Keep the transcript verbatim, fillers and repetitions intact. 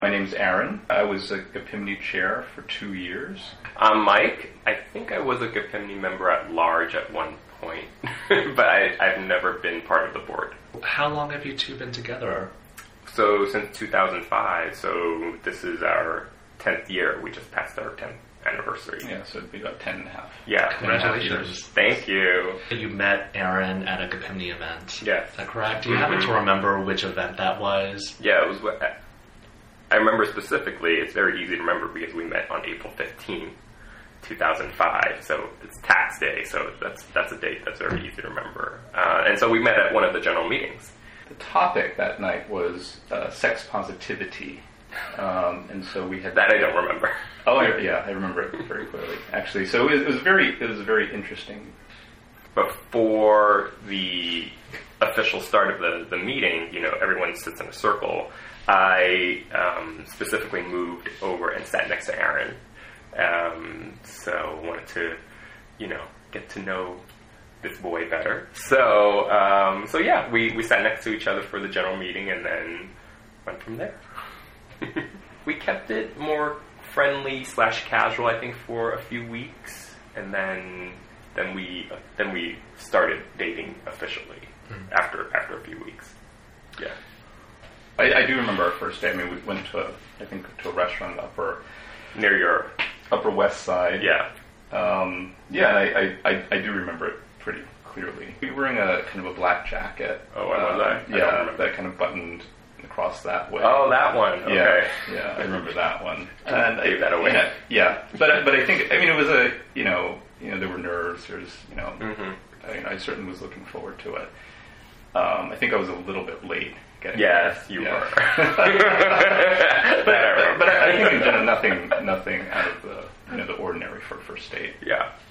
My name's Aaron. I was a Gapimni chair for two years. I'm Mike. I think I was a Gapimni member at large at one point, but I, I've never been part of the board. How long have you two been together? So since two thousand five, so this is our tenth year. We just passed our tenth anniversary. Yeah, so it'd be about ten and a half. Yeah. Congratulations. Thank you. You met Aaron at a Gapimni event. Yes. Is that correct? Do you Mm-hmm. happen to remember which event that was? Yeah, it was what I remember specifically. It's very easy to remember because we met on April fifteenth, two thousand five. So it's tax day, so that's that's a date that's very easy to remember. Uh, and so we met at one of the general meetings. The topic that night was uh, sex positivity. Um, and so we had... That I don't remember. Oh, I, yeah, I remember it very clearly, actually. So it was, it was very, it was very interesting. Before the official start of the, the meeting, you know, everyone sits in a circle. I um, specifically moved over and sat next to Aaron. Um, so wanted to, you know, get to know this boy better. So, um, so yeah, we, we sat next to each other for the general meeting and then went from there. We kept it more friendly slash casual, I think, for a few weeks, and then then we uh, then we started dating officially mm. after after a few weeks. Yeah, I, I do remember our first day. I mean, we went to a, I think to a restaurant upper near your Upper West Side. Yeah, um, yeah, I, I, I, I do remember it pretty clearly. We were wearing a kind of a black jacket. Oh, what was uh, I? I yeah, that kind of buttoned across that way. Oh, that one. Okay. Yeah, yeah, I remember that one. And I gave that away. Yeah, yeah, but but I think I mean it was a you know you know there were nerves. There's you know mm-hmm. I, I certainly was looking forward to it. Um, I think I was a little bit late getting yes, there. you yeah. were. but, but, but I think in general nothing nothing out of the you know the ordinary for a first date. Yeah.